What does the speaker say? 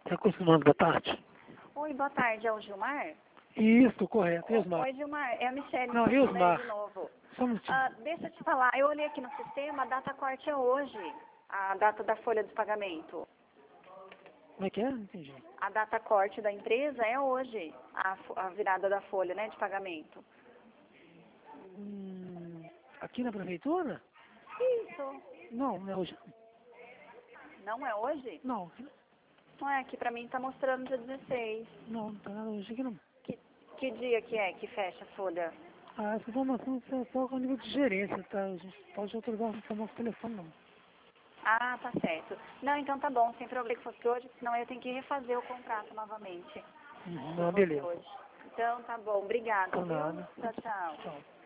Recursos Humanos, boa tarde. Oi, boa tarde, é o Gilmar? Isso, correto. Ismar. Oi, Gilmar, é a Michelle. Não, Ismar. De novo. Só um minutinho. Deixa eu te falar, eu olhei aqui no sistema, a data corte é hoje, a data da folha de pagamento. Como é que é? Não entendi. A data corte da empresa é hoje, a virada da folha, né, de pagamento. Aqui na prefeitura? Isso. Não, não é hoje. Não é hoje? Não, Não é, aqui pra mim tá mostrando dia 16. não tá nada hoje aqui não. Que dia que é que fecha a folha? Essa informação é só com nível de gerência, tá? A gente pode autorizar o nosso telefone, não. Ah, tá certo. Não, então tá bom, sem problema que fosse hoje, senão eu tenho que refazer o contrato novamente. Não, beleza. Hoje. Então tá bom, obrigada. Por Viu? nada. Tchau, tchau. Tchau.